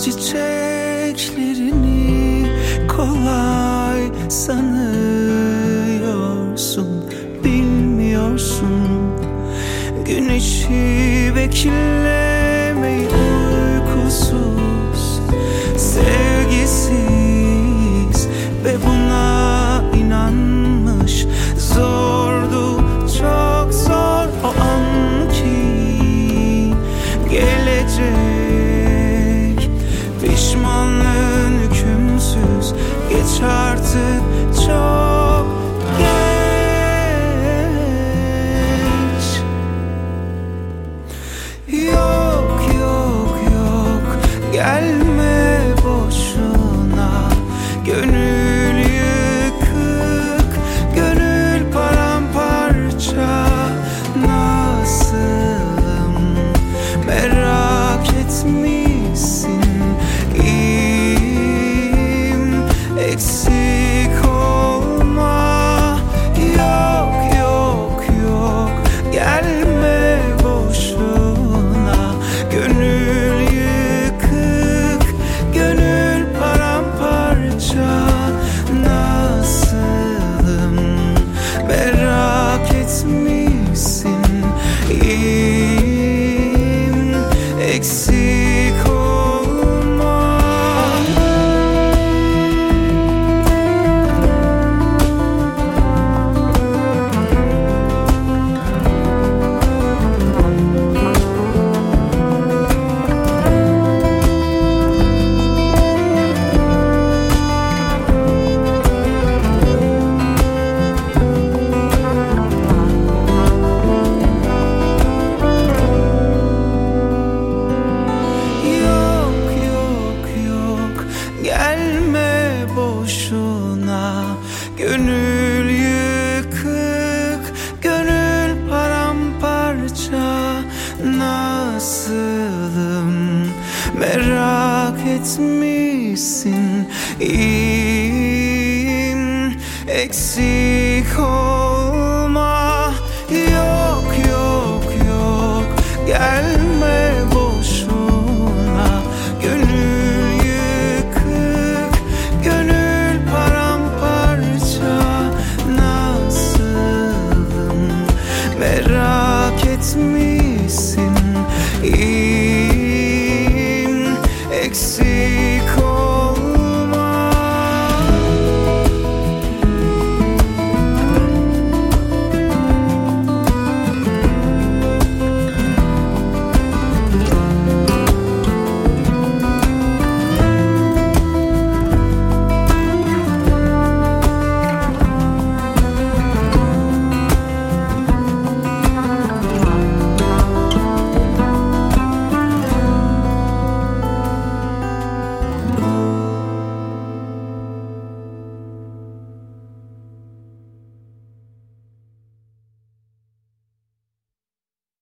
Yaz çiçeklerini kolay sanıyorsun, bilmiyorsun. Güneşi beklemeyi uykusuz, sevgisiz ve buna inanmış. Zordu, çok zor o an ki gelecek. Pişmanlığın hükümsüz, geç artık, çok geç. Yok yok yok, gelme boşuna. Gönül yıkık, gönül paramparça. Nasılım merak etmişsin. İyiyim, eksik olma. Yok yok yok, gelme boşuna. Gönül yıkık, gönül paramparça. Nasılım merak etmişsin. İyiyim, eksik olma. Yok yok yok, gelme boşuna. Gönül yıkık, gönül paramparça. Nasılım merak etmişsin. İyiyim, eksik